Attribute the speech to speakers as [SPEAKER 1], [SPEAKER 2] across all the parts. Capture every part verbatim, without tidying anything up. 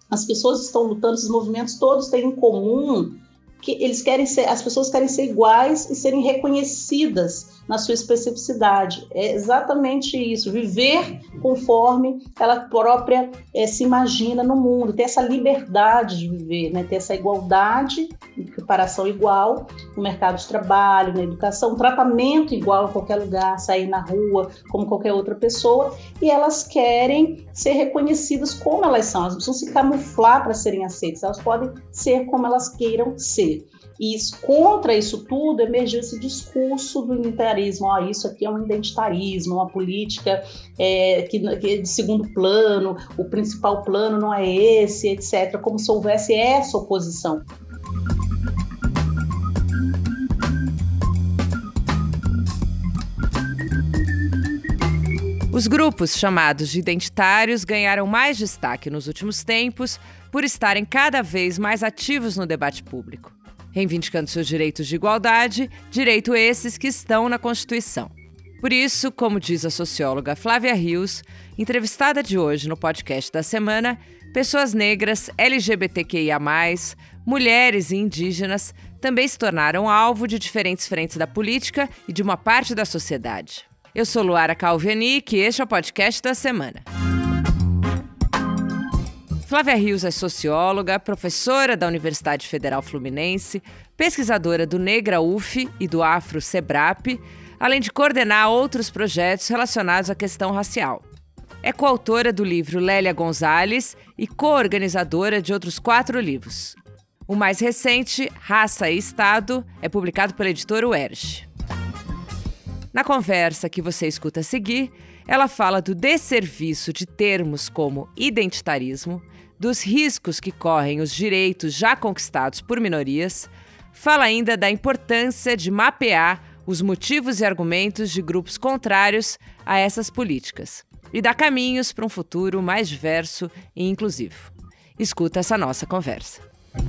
[SPEAKER 1] as pessoas estão lutando, esses movimentos todos têm em comum que eles querem ser, as pessoas querem ser iguais e serem reconhecidas na sua especificidade. É exatamente isso, viver conforme ela própria é, se imagina no mundo, ter essa liberdade de viver, né? Ter essa igualdade, preparação igual no mercado de trabalho, na educação, um tratamento igual em qualquer lugar, sair na rua como qualquer outra pessoa, e elas querem ser reconhecidas como elas são, elas não precisam se camuflar para serem aceitas, elas podem ser como elas queiram ser. E contra isso tudo emergiu esse discurso do identitarismo. Oh, isso aqui é um identitarismo, uma política é, que, que é de segundo plano, o principal plano não é esse, etcétera. Como se houvesse essa oposição.
[SPEAKER 2] Os grupos chamados de identitários ganharam mais destaque nos últimos tempos por estarem cada vez mais ativos no debate público, reivindicando seus direitos de igualdade, direito esses que estão na Constituição. Por isso, como diz a socióloga Flávia Rios, entrevistada de hoje no podcast da semana, pessoas negras, L G B T Q I A mais, mulheres e indígenas também se tornaram alvo de diferentes frentes da política e de uma parte da sociedade. Eu sou Luara Calvenic e este é o podcast da semana. Flávia Rios é socióloga, professora da Universidade Federal Fluminense, pesquisadora do Negra U F e do Afro Sebrap, além de coordenar outros projetos relacionados à questão racial. É coautora do livro Lélia Gonzalez e co-organizadora de outros quatro livros. O mais recente, Raça e Estado, é publicado pela editora U E R J. Na conversa que você escuta a seguir, ela fala do desserviço de termos como identitarismo, dos riscos que correm os direitos já conquistados por minorias, fala ainda da importância de mapear os motivos e argumentos de grupos contrários a essas políticas e dá caminhos para um futuro mais diverso e inclusivo. Escuta essa nossa conversa.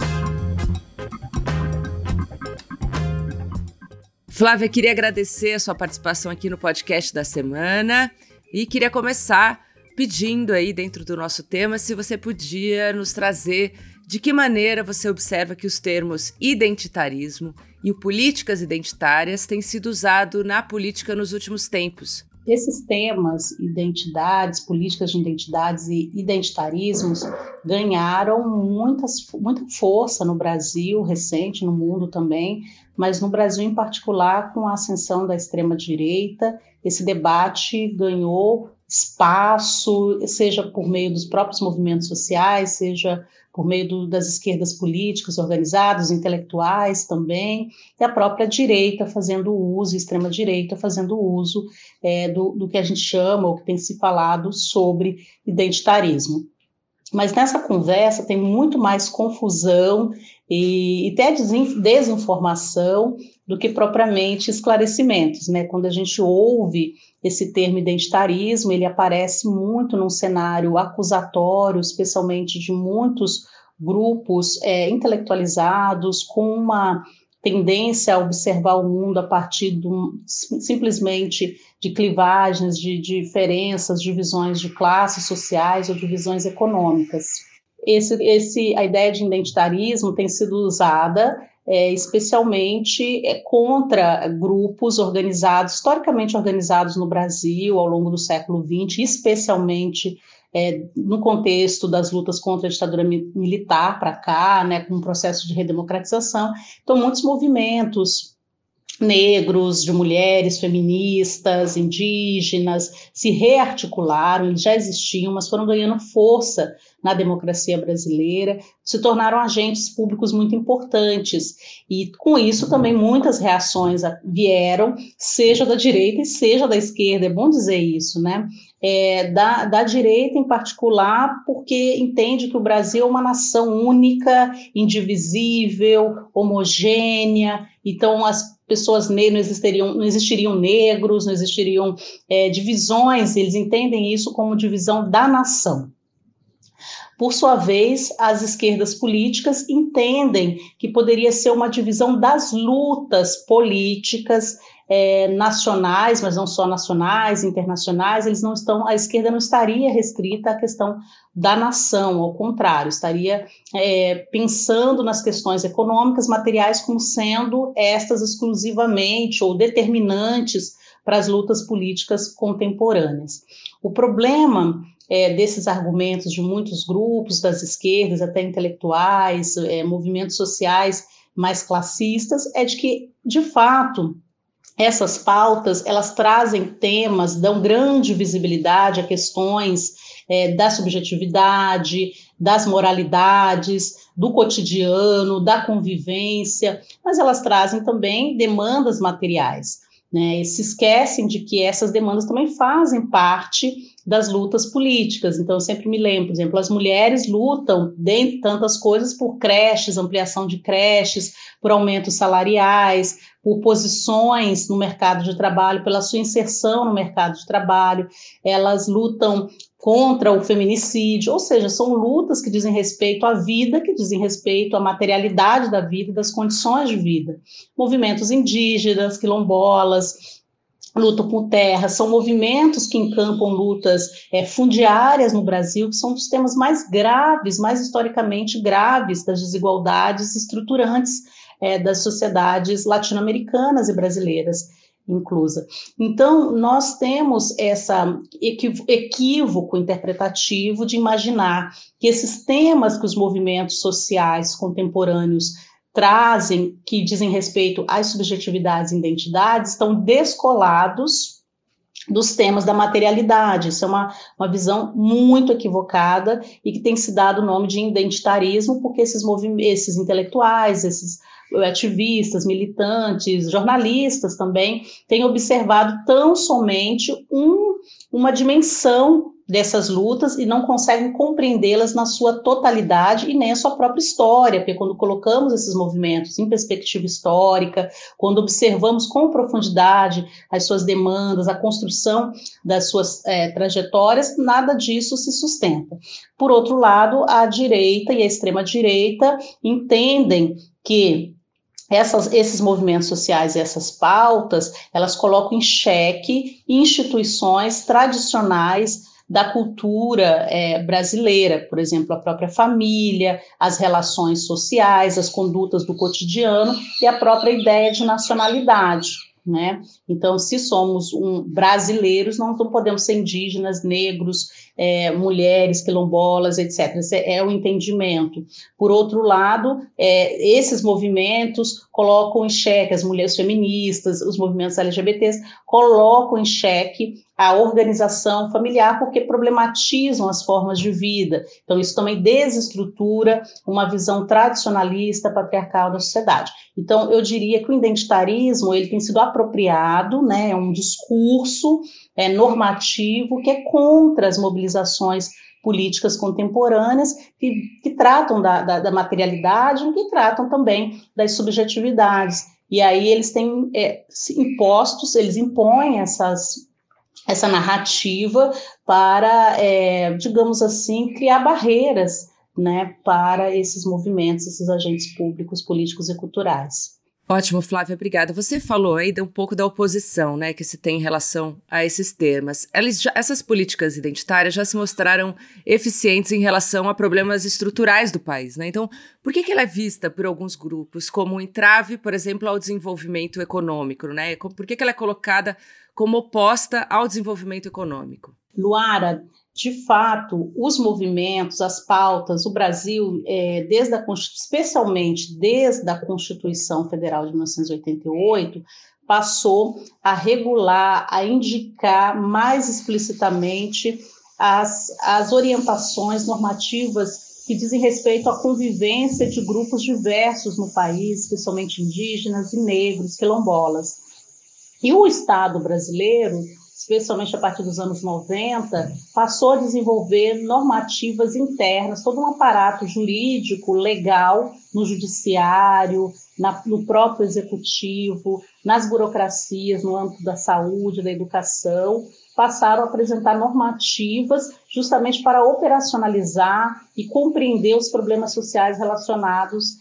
[SPEAKER 2] Flávia, queria agradecer a sua participação aqui no podcast da semana e queria começar pedindo aí, dentro do nosso tema, se você podia nos trazer de que maneira você observa que os termos identitarismo e o políticas identitárias têm sido usados na política nos últimos tempos.
[SPEAKER 1] Esses temas, identidades, políticas de identidades e identitarismos, ganharam muitas, muita força no Brasil recente, no mundo também, mas no Brasil em particular, com a ascensão da extrema-direita, esse debate ganhou espaço, seja por meio dos próprios movimentos sociais, seja por meio do, das esquerdas políticas organizadas, intelectuais também, e a própria direita fazendo uso, extrema-direita fazendo uso é, do, do que a gente chama, ou que tem se falado sobre identitarismo. Mas nessa conversa tem muito mais confusão e, e até desinformação do que propriamente esclarecimentos, né? Quando a gente ouve esse termo identitarismo, ele aparece muito num cenário acusatório, especialmente de muitos grupos é, intelectualizados, com uma tendência a observar o mundo a partir do, simplesmente de clivagens, de, de diferenças, divisões de classes sociais ou divisões econômicas. Esse, esse, a ideia de identitarismo tem sido usada é, especialmente é, contra grupos organizados, historicamente organizados no Brasil ao longo do século vinte, especialmente É, no contexto das lutas contra a ditadura militar para cá, né, com um processo de redemocratização. Então, muitos movimentos negros, de mulheres, feministas, indígenas, se rearticularam, eles já existiam, mas foram ganhando força na democracia brasileira, se tornaram agentes públicos muito importantes, e com isso também muitas reações vieram, seja da direita e seja da esquerda, é bom dizer isso, né? É, da, da direita em particular, porque entende que o Brasil é uma nação única, indivisível, homogênea, então as pessoas negras não existiriam, não existiriam negros, não existiriam é, divisões, eles entendem isso como divisão da nação. Por sua vez, as esquerdas políticas entendem que poderia ser uma divisão das lutas políticas é, nacionais, mas não só nacionais, internacionais, eles não estão, a esquerda não estaria restrita à questão da nação, ao contrário, estaria é, pensando nas questões econômicas, materiais, como sendo estas exclusivamente ou determinantes para as lutas políticas contemporâneas. O problema é, desses argumentos de muitos grupos das esquerdas, até intelectuais, é, movimentos sociais mais classistas, é de que, de fato, essas pautas, elas trazem temas, dão grande visibilidade a questões é, da subjetividade, das moralidades, do cotidiano, da convivência, mas elas trazem também demandas materiais, né? E se esquecem de que essas demandas também fazem parte das lutas políticas. Então, eu sempre me lembro, por exemplo, as mulheres lutam, dentre tantas coisas, por creches, ampliação de creches, por aumentos salariais, por posições no mercado de trabalho, pela sua inserção no mercado de trabalho. Elas lutam contra o feminicídio, ou seja, são lutas que dizem respeito à vida, que dizem respeito à materialidade da vida e das condições de vida. Movimentos indígenas, quilombolas, luta por terra, são movimentos que encampam lutas é, fundiárias no Brasil, que são os temas mais graves, mais historicamente graves das desigualdades estruturantes é, das sociedades latino-americanas e brasileiras inclusa. Então, nós temos esse equívoco interpretativo de imaginar que esses temas que os movimentos sociais contemporâneos trazem, que dizem respeito às subjetividades e identidades, estão descolados dos temas da materialidade. Isso é uma, uma visão muito equivocada e que tem se dado o nome de identitarismo, porque esses, esses intelectuais, esses ativistas, militantes, jornalistas também, têm observado tão somente um, uma dimensão dessas lutas e não conseguem compreendê-las na sua totalidade e nem a sua própria história, porque quando colocamos esses movimentos em perspectiva histórica, quando observamos com profundidade as suas demandas, a construção das suas é, trajetórias, nada disso se sustenta. Por outro lado, a direita e a extrema-direita entendem que Essas, esses movimentos sociais e essas pautas, elas colocam em xeque instituições tradicionais da cultura é, brasileira, por exemplo, a própria família, as relações sociais, as condutas do cotidiano e a própria ideia de nacionalidade, né? Então, se somos um, brasileiros, não, não podemos ser indígenas, negros, é, mulheres, quilombolas, etcétera. Esse é o entendimento. Por outro lado, é, esses movimentos colocam em xeque as mulheres feministas, os movimentos L G B Ts, colocam em xeque a organização familiar, porque problematizam as formas de vida. Então, isso também desestrutura uma visão tradicionalista, patriarcal da sociedade. Então, eu diria que o identitarismo ele tem sido apropriado, né, é um discurso é, normativo que é contra as mobilizações políticas contemporâneas que, que tratam da, da, da materialidade e que tratam também das subjetividades. E aí eles têm é, impostos, eles impõem essas essa narrativa para, é, digamos assim, criar barreiras, né, para esses movimentos, esses agentes públicos, políticos e culturais.
[SPEAKER 2] Ótimo, Flávia, obrigada. Você falou aí um pouco da oposição, né, que se tem em relação a esses temas. Elas já, essas políticas identitárias já se mostraram eficientes em relação a problemas estruturais do país, né? Então, por que que ela é vista por alguns grupos como um entrave, por exemplo, ao desenvolvimento econômico, né? Por que que ela é colocada como oposta ao desenvolvimento econômico?
[SPEAKER 1] Luara, de fato, os movimentos, as pautas, o Brasil, é, desde a, especialmente desde a Constituição Federal de mil novecentos e oitenta e oito, passou a regular, a indicar mais explicitamente as, as orientações normativas que dizem respeito à convivência de grupos diversos no país, especialmente indígenas e negros, quilombolas. E o Estado brasileiro, especialmente a partir dos anos noventa, passou a desenvolver normativas internas, todo um aparato jurídico, legal, no judiciário, na, no próprio executivo, nas burocracias, no âmbito da saúde, da educação, passaram a apresentar normativas justamente para operacionalizar e compreender os problemas sociais relacionados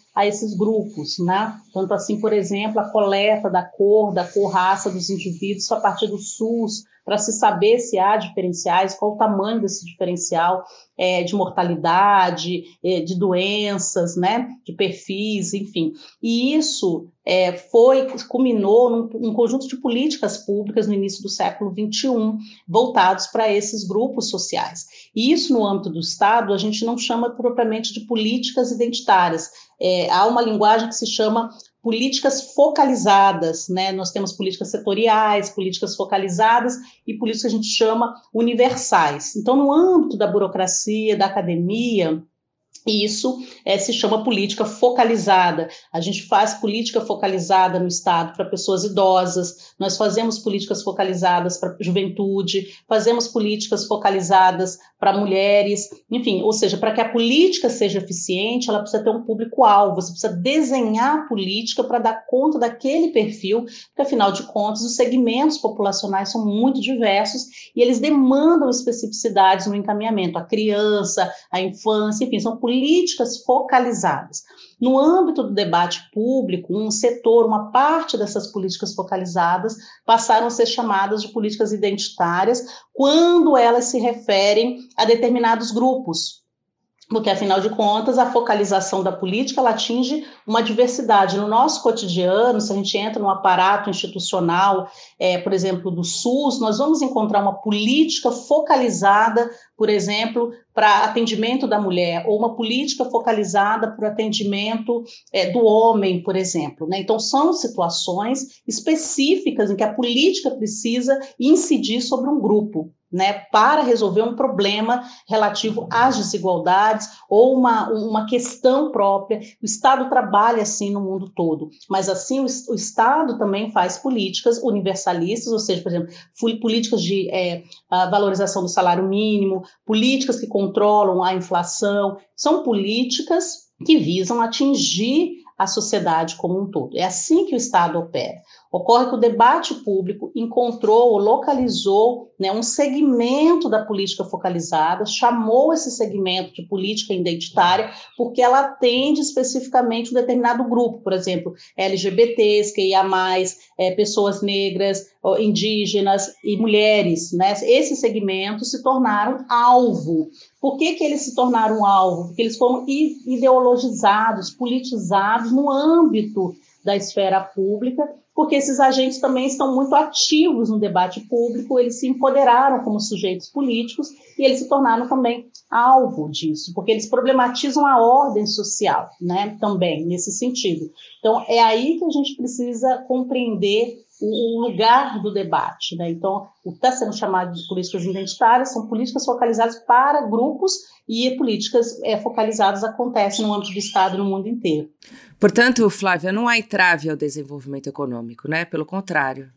[SPEAKER 1] a esses grupos, né? Tanto assim, por exemplo, a coleta da cor, da cor raça dos indivíduos a partir do SUS, para se saber se há diferenciais, qual o tamanho desse diferencial é, de mortalidade, é, de doenças, né, de perfis, enfim. E isso é, foi, culminou num, num conjunto de políticas públicas no início do século vinte e um, voltados para esses grupos sociais. E isso, no âmbito do Estado, a gente não chama propriamente de políticas identitárias. É, há uma linguagem que se chama políticas focalizadas, né? Nós temos políticas setoriais, políticas focalizadas e políticas que a gente chama universais. Então, no âmbito da burocracia, da academia, isso é, se chama política focalizada. A gente faz política focalizada no Estado para pessoas idosas, nós fazemos políticas focalizadas para juventude, fazemos políticas focalizadas para mulheres, enfim, ou seja, para que a política seja eficiente, ela precisa ter um público-alvo, você precisa desenhar a política para dar conta daquele perfil, porque, afinal de contas, os segmentos populacionais são muito diversos e eles demandam especificidades no encaminhamento, a criança, a infância, enfim, são políticas focalizadas. No âmbito do debate público, um setor, uma parte dessas políticas focalizadas passaram a ser chamadas de políticas identitárias quando elas se referem a determinados grupos. Porque, afinal de contas, a focalização da política ela atinge uma diversidade. No nosso cotidiano, se a gente entra no aparato institucional, é, por exemplo, do SUS, nós vamos encontrar uma política focalizada, por exemplo, para atendimento da mulher, ou uma política focalizada para o atendimento é, do homem, por exemplo, né? Então, são situações específicas em que a política precisa incidir sobre um grupo, né, para resolver um problema relativo às desigualdades ou uma, uma questão própria. O Estado trabalha assim no mundo todo, mas assim o, o Estado também faz políticas universalistas, ou seja, por exemplo, políticas de é, valorização do salário mínimo, políticas que controlam a inflação, são políticas que visam atingir a sociedade como um todo. É assim que o Estado opera. Ocorre que o debate público encontrou ou localizou, né, um segmento da política focalizada, chamou esse segmento de política identitária, porque ela atende especificamente um determinado grupo, por exemplo, L G B Ts, Q I A mais, é, pessoas negras, indígenas e mulheres, né? Esses segmentos se tornaram alvo. Por que que eles se tornaram alvo? Porque eles foram ideologizados, politizados no âmbito da esfera pública, porque esses agentes também estão muito ativos no debate público, eles se empoderaram como sujeitos políticos e eles se tornaram também alvo disso, porque eles problematizam a ordem social, né, também, nesse sentido. Então, é aí que a gente precisa compreender o lugar do debate, né? Então, o que está sendo chamado de políticas identitárias são políticas focalizadas para grupos e políticas é, focalizadas acontecem no âmbito do Estado no mundo inteiro.
[SPEAKER 2] Portanto, Flávia, não há entrave ao desenvolvimento econômico, né? Pelo contrário.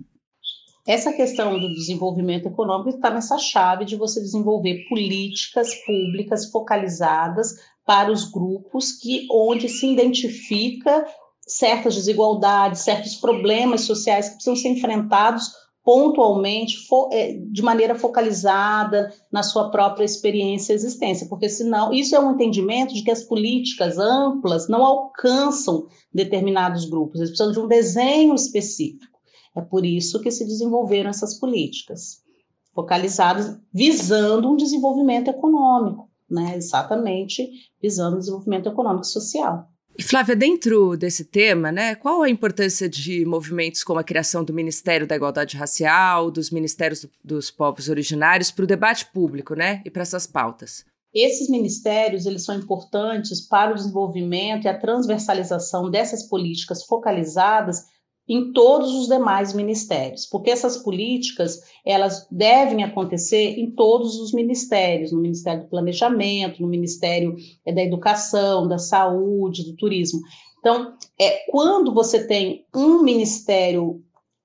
[SPEAKER 1] Essa questão do desenvolvimento econômico está nessa chave de você desenvolver políticas públicas focalizadas para os grupos que, onde se identifica certas desigualdades, certos problemas sociais que precisam ser enfrentados pontualmente, de maneira focalizada na sua própria experiência e existência, porque senão, isso é um entendimento de que as políticas amplas não alcançam determinados grupos, eles precisam de um desenho específico. É por isso que se desenvolveram essas políticas focalizadas, visando um desenvolvimento econômico, né? Exatamente visando o desenvolvimento econômico e social.
[SPEAKER 2] E, Flávia, dentro desse tema, né, qual a importância de movimentos como a criação do Ministério da Igualdade Racial, dos Ministérios do, dos Povos Originários para o debate público, né, e para essas pautas?
[SPEAKER 1] Esses ministérios, eles são importantes para o desenvolvimento e a transversalização dessas políticas focalizadas em todos os demais ministérios, porque essas políticas, elas devem acontecer em todos os ministérios, no Ministério do Planejamento, no Ministério da Educação, da Saúde, do Turismo. Então, é, quando você tem um ministério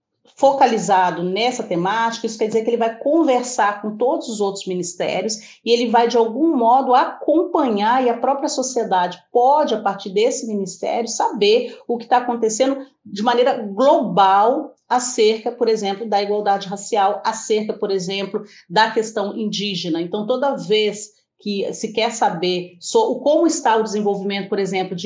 [SPEAKER 1] focalizado nessa temática, isso quer dizer que ele vai conversar com todos os outros ministérios e ele vai, de algum modo, acompanhar, e a própria sociedade pode, a partir desse ministério, saber o que está acontecendo de maneira global acerca, por exemplo, da igualdade racial, acerca, por exemplo, da questão indígena. Então, toda vez que se quer saber sobre como está o desenvolvimento, por exemplo, de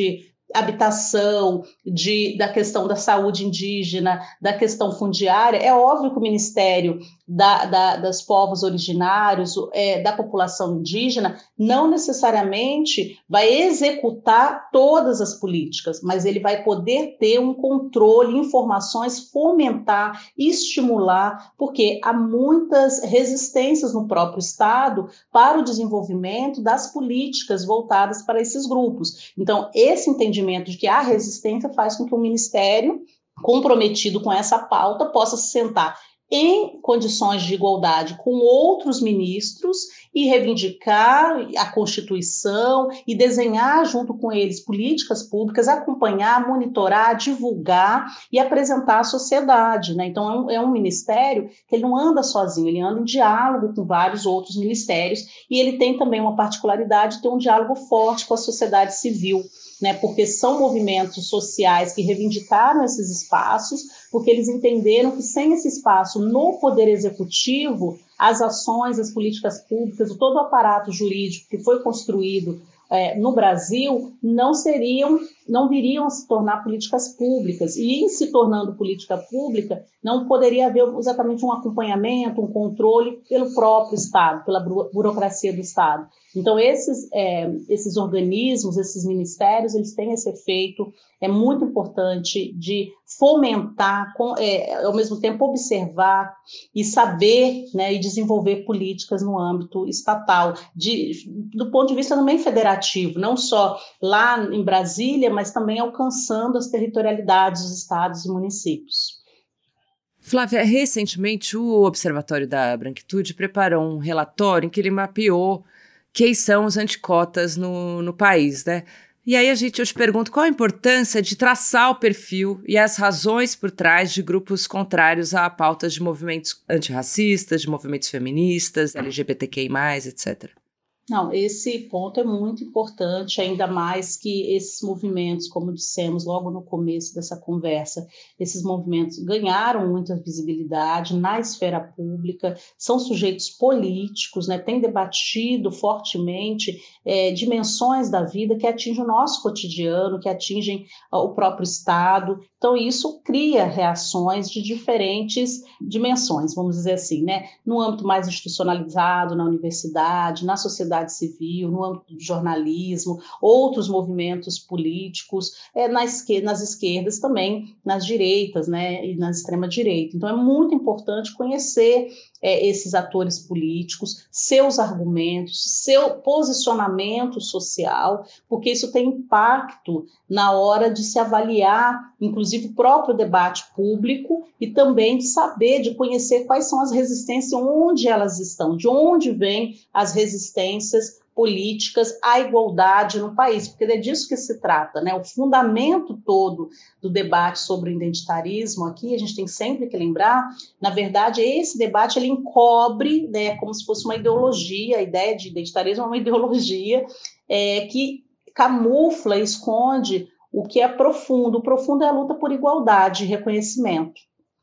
[SPEAKER 1] habitação, de, da questão da saúde indígena, da questão fundiária, é óbvio que o Ministério da, da, das povos originários, é, da população indígena, não necessariamente vai executar todas as políticas, mas ele vai poder ter um controle, informações, fomentar, estimular, porque há muitas resistências no próprio Estado para o desenvolvimento das políticas voltadas para esses grupos. Então, esse entendimento de que há resistência faz com que o Ministério, comprometido com essa pauta, possa se sentar em condições de igualdade com outros ministros e reivindicar a Constituição e desenhar junto com eles políticas públicas, acompanhar, monitorar, divulgar e apresentar à sociedade, né? Então, é um, é um ministério que ele não anda sozinho, ele anda em diálogo com vários outros ministérios e ele tem também uma particularidade de ter um diálogo forte com a sociedade civil, né, porque são movimentos sociais que reivindicaram esses espaços, porque eles entenderam que sem esse espaço no poder executivo, as ações, as políticas públicas, todo o aparato jurídico que foi construído é, no Brasil não seriam, não viriam a se tornar políticas públicas. E em se tornando política pública, não poderia haver exatamente um acompanhamento, um controle pelo próprio Estado, pela burocracia do Estado. Então, esses, é, esses organismos, esses ministérios, eles têm esse efeito, é muito importante de fomentar, com, é, ao mesmo tempo observar e saber, né, e desenvolver políticas no âmbito estatal, de, do ponto de vista também federativo, não só lá em Brasília, mas também alcançando as territorialidades dos estados e municípios.
[SPEAKER 2] Flávia, recentemente o Observatório da Branquitude preparou um relatório em que ele mapeou quem são os anticotas no, no país, né? E aí a gente, eu te pergunto, qual a importância de traçar o perfil e as razões por trás de grupos contrários a pautas de movimentos antirracistas, de movimentos feministas, L G B T Q I mais, etcétera?
[SPEAKER 1] Não, esse ponto é muito importante, ainda mais que esses movimentos, como dissemos logo no começo dessa conversa, esses movimentos ganharam muita visibilidade na esfera pública, são sujeitos políticos, né, têm debatido fortemente é, dimensões da vida que atingem o nosso cotidiano, que atingem ó, o próprio Estado. Então, isso cria reações de diferentes dimensões, vamos dizer assim, né? No âmbito mais institucionalizado, na universidade, na sociedade civil, no âmbito do jornalismo, outros movimentos políticos, é, na esquerda, nas esquerdas também, nas direitas, né, e na extrema-direita. Então, é muito importante conhecer é, esses atores políticos, seus argumentos, seu posicionamento social, porque isso tem impacto na hora de se avaliar, inclusive, o próprio debate público e também de saber, de conhecer quais são as resistências, onde elas estão, de onde vêm as resistências políticas à igualdade no país, porque é disso que se trata, né? O fundamento todo do debate sobre o identitarismo aqui, a gente tem sempre que lembrar, na verdade, esse debate ele encobre, né, como se fosse uma ideologia, a ideia de identitarismo é uma ideologia é, que camufla, esconde o que é profundo. O profundo é a luta por igualdade e reconhecimento.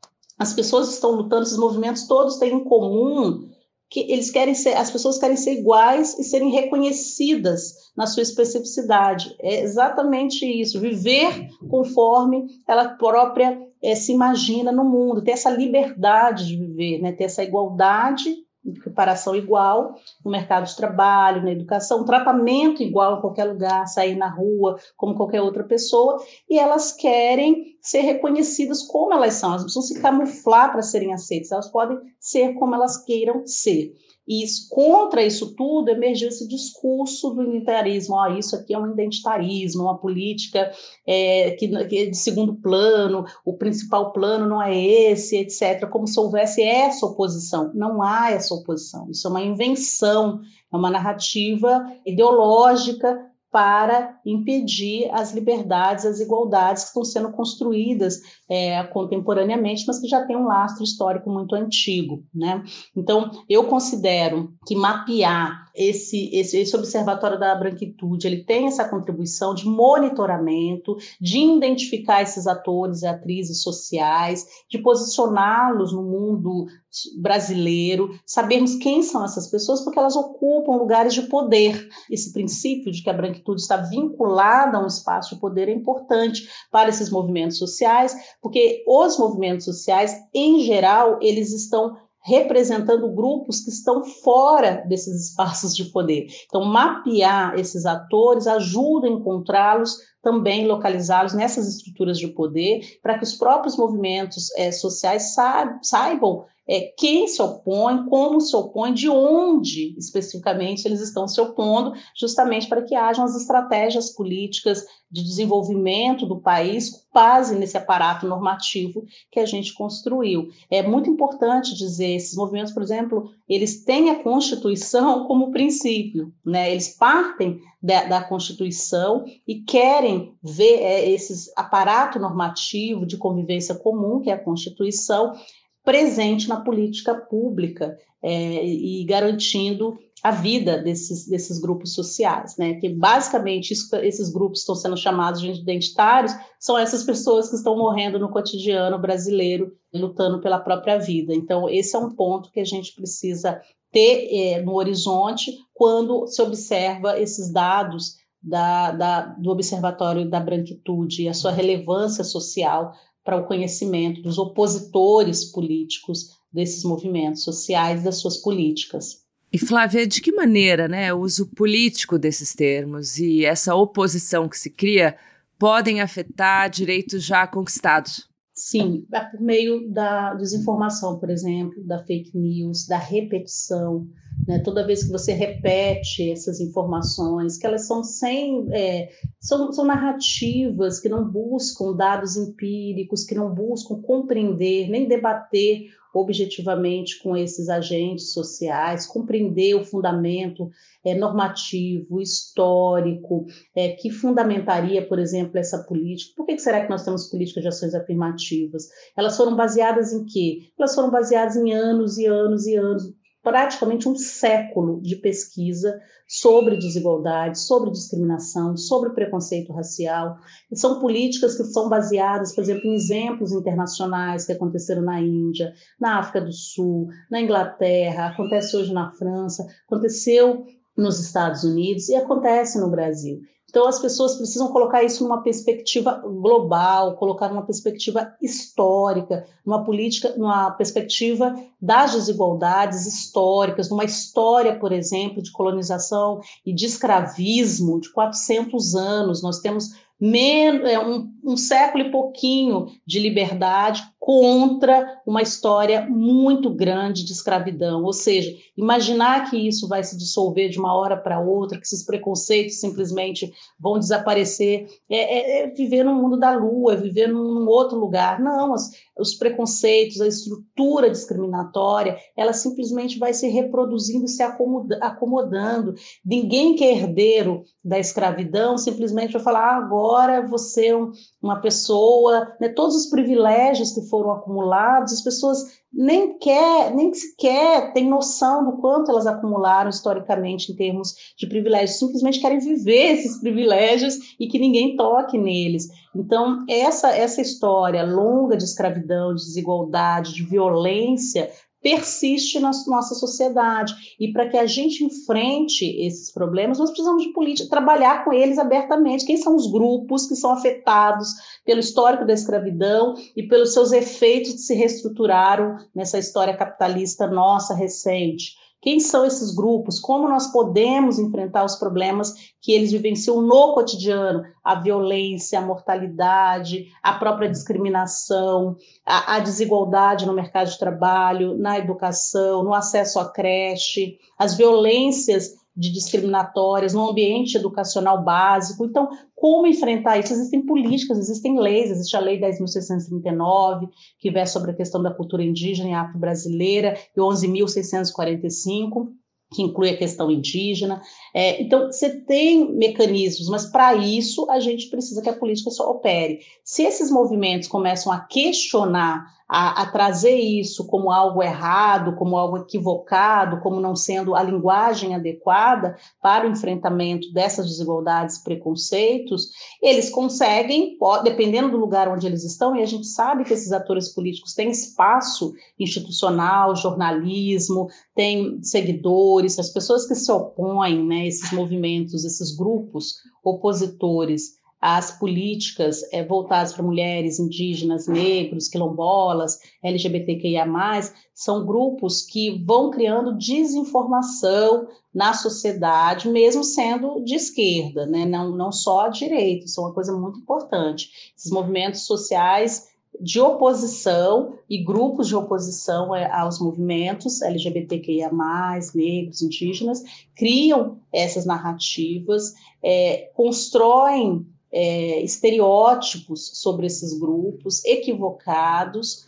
[SPEAKER 1] As pessoas estão lutando, esses movimentos todos têm em comum que eles querem ser, as pessoas querem ser iguais e serem reconhecidas na sua especificidade. É exatamente isso, viver conforme ela própria é, se imagina no mundo, ter essa liberdade de viver, né? Ter essa igualdade, preparação igual no mercado de trabalho, na educação, tratamento igual em qualquer lugar, sair na rua como qualquer outra pessoa, e elas querem ser reconhecidas como elas são, elas não precisam se camuflar para serem aceitas, elas podem ser como elas queiram ser. E isso, contra isso tudo emergiu esse discurso do identitarismo, oh, isso aqui é um identitarismo, uma política é, que, que é de segundo plano, o principal plano não é esse, etcétera, como se houvesse essa oposição. Não há essa oposição, isso é uma invenção, é uma narrativa ideológica para impedir as liberdades, as igualdades que estão sendo construídas é, contemporaneamente, mas que já tem um lastro histórico muito antigo, né? Então, eu considero que mapear esse, esse, esse Observatório da Branquitude, ele tem essa contribuição de monitoramento, de identificar esses atores e atrizes sociais, de posicioná-los no mundo brasileiro, sabermos quem são essas pessoas, porque elas ocupam lugares de poder. Esse princípio de que a branquitude está vinculada a um espaço de poder é importante para esses movimentos sociais, porque os movimentos sociais, em geral, eles estão representando grupos que estão fora desses espaços de poder. Então, mapear esses atores ajuda a encontrá-los, também localizá-los nessas estruturas de poder, para que os próprios movimentos é, sociais saibam é, quem se opõe, como se opõe, de onde especificamente eles estão se opondo, justamente para que hajam as estratégias políticas de desenvolvimento do país com base nesse aparato normativo que a gente construiu. É muito importante dizer, esses movimentos, por exemplo, eles têm a Constituição como princípio, né? Eles partem da, da Constituição e querem ver é, esse aparato normativo de convivência comum, que é a Constituição, presente na política pública é, e garantindo a vida desses, desses grupos sociais, né? Que basicamente isso, esses grupos estão sendo chamados de identitários, são essas pessoas que estão morrendo no cotidiano brasileiro, lutando pela própria vida. Então, esse é um ponto que a gente precisa ter é, no horizonte quando se observa esses dados da, da, do Observatório da Branquitude e a sua relevância social para o conhecimento dos opositores políticos desses movimentos sociais, das suas políticas.
[SPEAKER 2] E Flávia, de que maneira, né, o uso político desses termos e essa oposição que se cria podem afetar direitos já conquistados?
[SPEAKER 1] Sim, por meio da desinformação, por exemplo, da fake news, da repetição, né? Toda vez que você repete essas informações, que elas são sem, é, são, são narrativas que não buscam dados empíricos, que não buscam compreender, nem debater objetivamente com esses agentes sociais, compreender o fundamento é, normativo, histórico, é, que fundamentaria, por exemplo, essa política. Por que será que nós temos políticas de ações afirmativas? Elas foram baseadas em quê? Elas foram baseadas em anos e anos e anos, praticamente um século de pesquisa sobre desigualdade, sobre discriminação, sobre preconceito racial. E são políticas que são baseadas, por exemplo, em exemplos internacionais que aconteceram na Índia, na África do Sul, na Inglaterra, acontece hoje na França, aconteceu nos Estados Unidos e acontece no Brasil. Então, as pessoas precisam colocar isso numa perspectiva global, colocar numa perspectiva histórica, numa política, numa perspectiva das desigualdades históricas, numa história, por exemplo, de colonização e de escravismo de quatrocentos anos. Nós temos um, um século e pouquinho de liberdade contra uma história muito grande de escravidão. Ou seja, imaginar que isso vai se dissolver de uma hora para outra, que esses preconceitos simplesmente vão desaparecer, é, é, é viver no mundo da lua, é viver num outro lugar. Não, as, os preconceitos, a estrutura discriminatória, ela simplesmente vai se reproduzindo, se acomoda, acomodando. Ninguém que é herdeiro da escravidão simplesmente vai falar, ah, agora você é um, uma pessoa, né, todos os privilégios que foram acumulados, as pessoas nem quer, nem sequer têm noção do quanto elas acumularam historicamente em termos de privilégios, simplesmente querem viver esses privilégios e que ninguém toque neles. Então, essa, essa história longa de escravidão, de desigualdade, de violência, persiste na nossa sociedade. E para que a gente enfrente esses problemas, nós precisamos de política, trabalhar com eles abertamente. Quem são os grupos que são afetados pelo histórico da escravidão e pelos seus efeitos que se reestruturaram nessa história capitalista nossa recente? Quem são esses grupos? Como nós podemos enfrentar os problemas que eles vivenciam no cotidiano? A violência, a mortalidade, a própria discriminação, a, a desigualdade no mercado de trabalho, na educação, no acesso à creche, as violências de discriminatórias no ambiente educacional básico. Então, como enfrentar isso? Existem políticas, existem leis, existe a Lei dez mil seiscentos e trinta e nove, que versa sobre a questão da cultura indígena e afro-brasileira, e onze mil seiscentos e quarenta e cinco, que inclui a questão indígena. É, então, você tem mecanismos, mas para isso a gente precisa que a política só opere. Se esses movimentos começam a questionar a, a trazer isso como algo errado, como algo equivocado, como não sendo a linguagem adequada para o enfrentamento dessas desigualdades e preconceitos, eles conseguem, dependendo do lugar onde eles estão, e a gente sabe que esses atores políticos têm espaço institucional, jornalismo, têm seguidores, as pessoas que se opõem, né, esses movimentos, esses grupos opositores às políticas é, voltadas para mulheres, indígenas, negros, quilombolas, L G B T Q I A mais, são grupos que vão criando desinformação na sociedade, mesmo sendo de esquerda, né? não, não só a direita, isso é uma coisa muito importante. Esses movimentos sociais de oposição e grupos de oposição aos movimentos L G B T Q I A mais, negros, indígenas, criam essas narrativas, é, constroem É, estereótipos sobre esses grupos equivocados,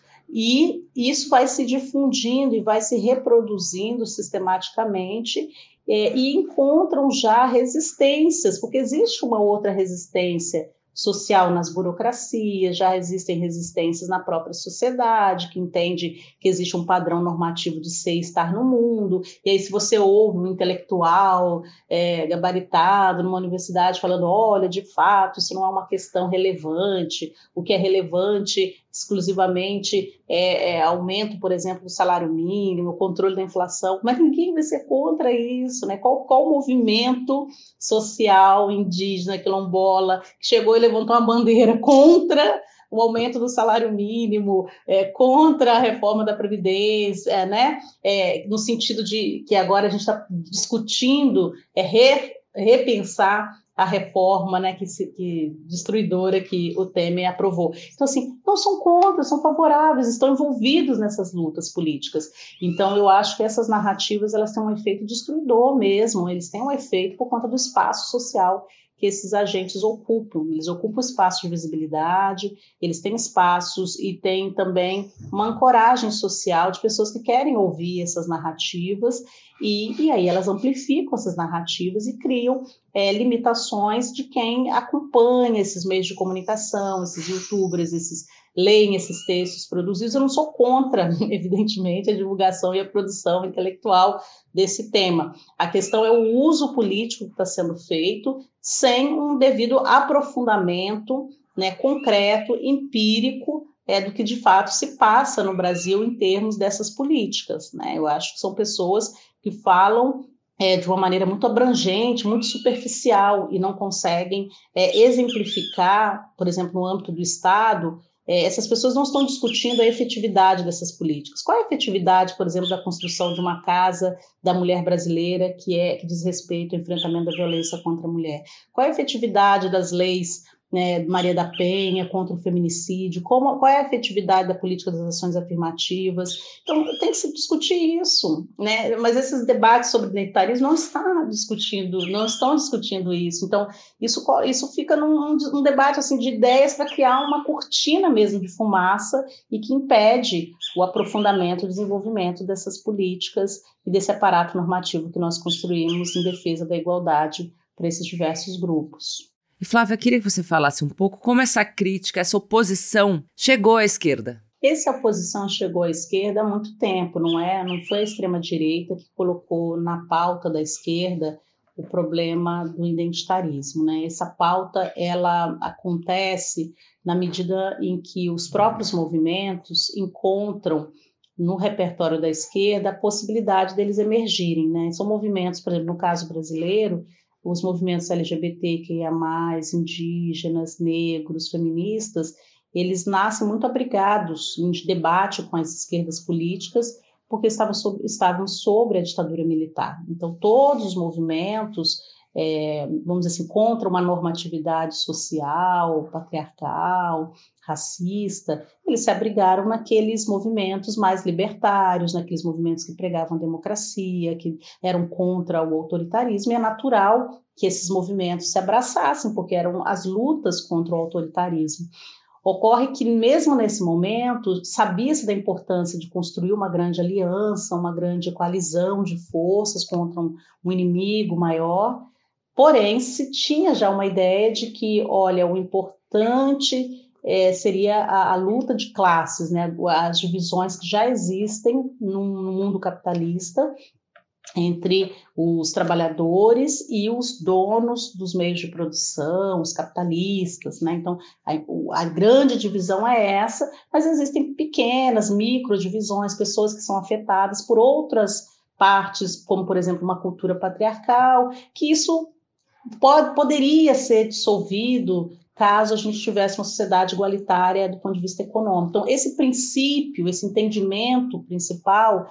[SPEAKER 1] e isso vai se difundindo e vai se reproduzindo sistematicamente, é, e encontram já resistências, porque existe uma outra resistência social nas burocracias, já existem resistências na própria sociedade, que entende que existe um padrão normativo de ser e estar no mundo, e aí se você ouve um intelectual é, gabaritado numa universidade falando, olha, de fato, isso não é uma questão relevante, o que é relevante exclusivamente é, é aumento, por exemplo, do salário mínimo, controle da inflação, mas ninguém vai ser contra isso, né? Qual, qual movimento social indígena, quilombola, que chegou e levantou uma bandeira contra o aumento do salário mínimo, é, contra a reforma da Previdência, é, né? É, no sentido de que agora a gente está discutindo é, re, repensar a reforma, né, que, se, que destruidora que o Temer aprovou. Então, assim, não são contra, são favoráveis, estão envolvidos nessas lutas políticas. Então, eu acho que essas narrativas, elas têm um efeito destruidor mesmo, eles têm um efeito por conta do espaço social que esses agentes ocupam. Eles ocupam espaço de visibilidade, eles têm espaços e têm também uma ancoragem social de pessoas que querem ouvir essas narrativas, e, e aí elas amplificam essas narrativas e criam é, limitações de quem acompanha esses meios de comunicação, esses youtubers, esses leem esses textos produzidos. Eu não sou contra, evidentemente, a divulgação e a produção intelectual desse tema. A questão é o uso político que está sendo feito sem um devido aprofundamento, né, concreto, empírico, é, do que de fato se passa no Brasil em termos dessas políticas, né? Eu acho que são pessoas que falam é, de uma maneira muito abrangente, muito superficial, e não conseguem é, exemplificar, por exemplo, no âmbito do Estado. É, essas pessoas não estão discutindo a efetividade dessas políticas. Qual é a efetividade, por exemplo, da construção de uma casa da mulher brasileira que, é, que diz respeito ao enfrentamento da violência contra a mulher? Qual é a efetividade das leis, né, Maria da Penha contra o feminicídio? Como, qual é a efetividade da política das ações afirmativas? Então, tem que se discutir isso, né? Mas esses debates sobre identitarismo não estão discutindo, não estão discutindo isso. Então, isso, isso fica num, num debate assim, de ideias para criar uma cortina mesmo de fumaça e que impede o aprofundamento e o desenvolvimento dessas políticas e desse aparato normativo que nós construímos em defesa da igualdade para esses diversos grupos.
[SPEAKER 2] E Flávia, eu queria que você falasse um pouco como essa crítica, essa oposição chegou à esquerda.
[SPEAKER 1] Essa oposição chegou à esquerda há muito tempo, não é? Não foi a extrema-direita que colocou na pauta da esquerda o problema do identitarismo, né? Essa pauta, ela acontece na medida em que os próprios movimentos encontram no repertório da esquerda a possibilidade deles emergirem, né? São movimentos, por exemplo, no caso brasileiro, os movimentos L G B T Q I A mais, indígenas, negros, feministas, eles nascem muito abrigados em debate com as esquerdas políticas, porque estavam sobre, estavam sobre a ditadura militar. Então, todos os movimentos, é, vamos dizer assim, contra uma normatividade social, patriarcal, racista, eles se abrigaram naqueles movimentos mais libertários, naqueles movimentos que pregavam democracia, que eram contra o autoritarismo, e é natural que esses movimentos se abraçassem, porque eram as lutas contra o autoritarismo. Ocorre que, mesmo nesse momento, sabia-se da importância de construir uma grande aliança, uma grande coalizão de forças contra um, um inimigo maior, porém, se tinha já uma ideia de que, olha, o importante é, seria a, a luta de classes, né? As divisões que já existem no, no mundo capitalista entre os trabalhadores e os donos dos meios de produção, os capitalistas, né? Então, a, a grande divisão é essa, mas existem pequenas, micro divisões, pessoas que são afetadas por outras partes, como, por exemplo, uma cultura patriarcal, que isso pode, poderia ser dissolvido caso a gente tivesse uma sociedade igualitária do ponto de vista econômico. Então, esse princípio, esse entendimento principal,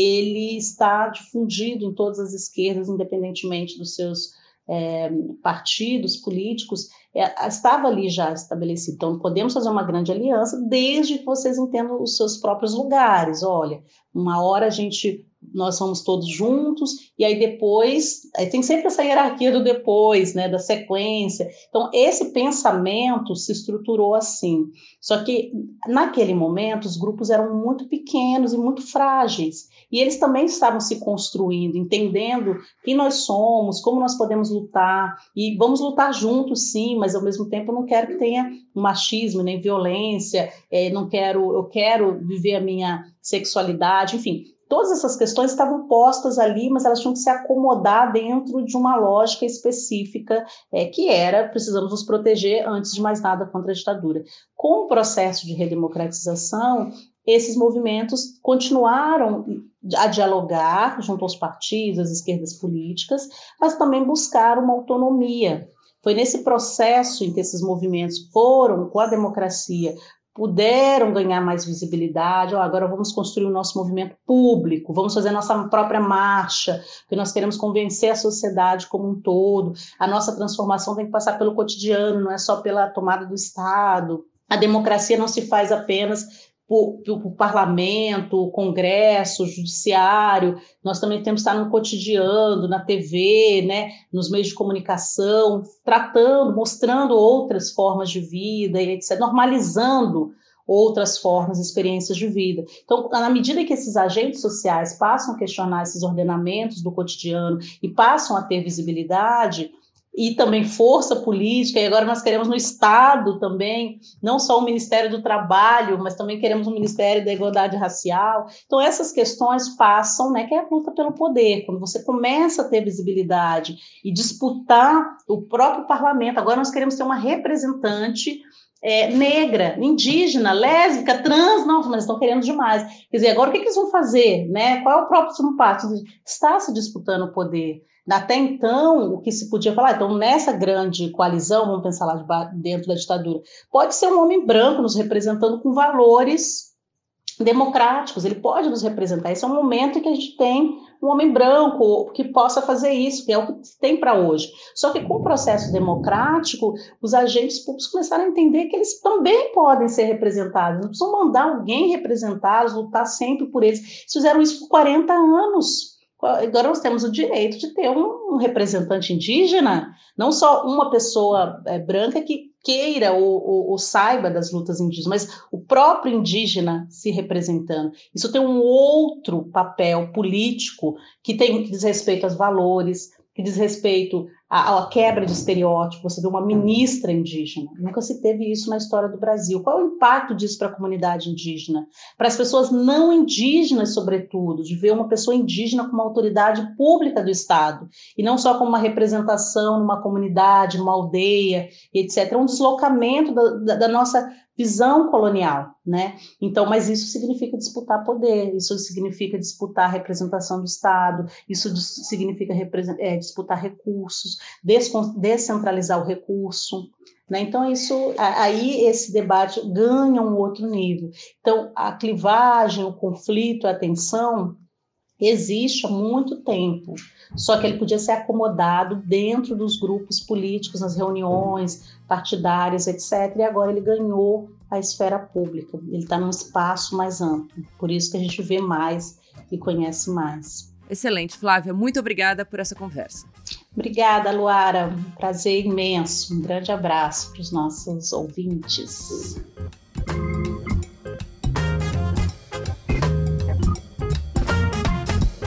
[SPEAKER 1] ele está difundido em todas as esquerdas, independentemente dos seus é, partidos políticos, é, estava ali já estabelecido. Então, podemos fazer uma grande aliança, desde que vocês entendam os seus próprios lugares. Olha, uma hora a gente, nós somos todos juntos, e aí depois, aí tem sempre essa hierarquia do depois, né, da sequência. Então, esse pensamento se estruturou assim. Só que, naquele momento, os grupos eram muito pequenos e muito frágeis, e eles também estavam se construindo, entendendo quem nós somos, como nós podemos lutar, e vamos lutar juntos, sim, mas ao mesmo tempo eu não quero que tenha machismo, nem violência, é, não quero, eu quero viver a minha sexualidade, enfim, todas essas questões estavam postas ali, mas elas tinham que se acomodar dentro de uma lógica específica, é, que era, precisamos nos proteger, antes de mais nada, contra a ditadura. Com o processo de redemocratização, esses movimentos continuaram a dialogar junto aos partidos, às esquerdas políticas, mas também buscaram uma autonomia. Foi nesse processo em que esses movimentos foram, com a democracia, puderam ganhar mais visibilidade. Oh, agora vamos construir o nosso movimento público, vamos fazer a nossa própria marcha, porque nós queremos convencer a sociedade como um todo. A nossa transformação tem que passar pelo cotidiano, não é só pela tomada do Estado. A democracia não se faz apenas por, por, por parlamento, congresso, judiciário, nós também temos que estar no cotidiano, na T V, né, nos meios de comunicação, tratando, mostrando outras formas de vida, etcétera, normalizando outras formas, experiências de vida. Então, na medida que esses agentes sociais passam a questionar esses ordenamentos do cotidiano e passam a ter visibilidade, e também força política, e agora nós queremos no Estado também, não só o Ministério do Trabalho, mas também queremos o Ministério da Igualdade Racial. Então, essas questões passam, né, que é a luta pelo poder, quando você começa a ter visibilidade e disputar o próprio parlamento. Agora nós queremos ter uma representante é, negra, indígena, lésbica, trans, não, mas estão querendo demais. Quer dizer, agora o que, que eles vão fazer? Né? Qual é o próximo passo? Está se disputando o poder. Até então, o que se podia falar, então nessa grande coalizão, vamos pensar lá de dentro da ditadura, pode ser um homem branco nos representando com valores democráticos, ele pode nos representar. Esse é um momento em que a gente tem um homem branco que possa fazer isso, que é o que tem para hoje. Só que com o processo democrático, os agentes públicos começaram a entender que eles também podem ser representados, não precisam mandar alguém representá-los, lutar sempre por eles. Eles fizeram isso por quarenta anos. Agora nós temos o direito de ter um, um representante indígena, não só uma pessoa é, branca que queira ou, ou, ou saiba das lutas indígenas, mas o próprio indígena se representando. Isso tem um outro papel político que, tem, que diz respeito aos valores, que diz respeito à, à quebra de estereótipos. Você vê uma ministra indígena, nunca se teve isso na história do Brasil. Qual é o impacto disso para a comunidade indígena? Para as pessoas não indígenas, sobretudo, de ver uma pessoa indígena como uma autoridade pública do Estado, e não só como uma representação numa comunidade, numa aldeia, etcétera. É um deslocamento da, da, da nossa visão colonial, né? Então, mas isso significa disputar poder, isso significa disputar a representação do Estado, isso significa é, disputar recursos, descentralizar o recurso, né? Então, isso, aí esse debate ganha um outro nível. Então, a clivagem, o conflito, a tensão existe há muito tempo, só que ele podia ser acomodado dentro dos grupos políticos, nas reuniões partidárias, etcétera, e agora ele ganhou a esfera pública, ele está num espaço mais amplo, por isso que a gente vê mais e conhece mais.
[SPEAKER 2] Excelente, Flávia, muito obrigada por essa conversa.
[SPEAKER 1] Obrigada, Luara, um prazer imenso, um grande abraço para os nossos ouvintes.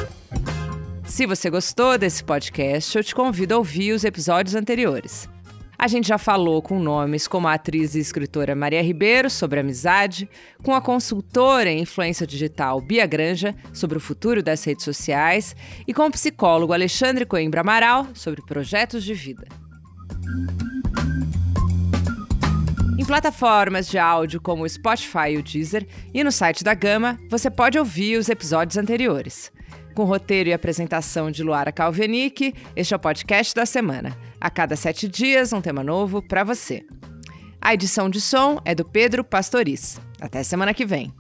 [SPEAKER 2] Se você gostou desse podcast, eu te convido a ouvir os episódios anteriores. A gente já falou com nomes como a atriz e escritora Maria Ribeiro sobre amizade, com a consultora em influência digital Bia Granja sobre o futuro das redes sociais e com o psicólogo Alexandre Coimbra Amaral sobre projetos de vida. Em plataformas de áudio como o Spotify e o Deezer e no site da Gama, você pode ouvir os episódios anteriores. Com roteiro e apresentação de Luara Calvenic, este é o podcast da semana. A cada sete dias, um tema novo para você. A edição de som é do Pedro Pastoriz. Até semana que vem.